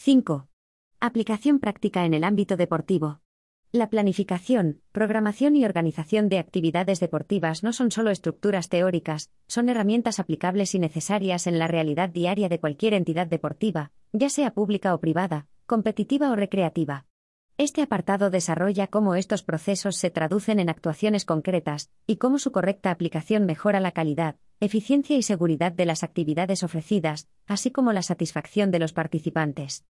5. Aplicación práctica en el ámbito deportivo. La planificación, programación y organización de actividades deportivas no son solo estructuras teóricas, son herramientas aplicables y necesarias en la realidad diaria de cualquier entidad deportiva, ya sea pública o privada, competitiva o recreativa. Este apartado desarrolla cómo estos procesos se traducen en actuaciones concretas, y cómo su correcta aplicación mejora la calidad, eficiencia y seguridad de las actividades ofrecidas, así como la satisfacción de los participantes.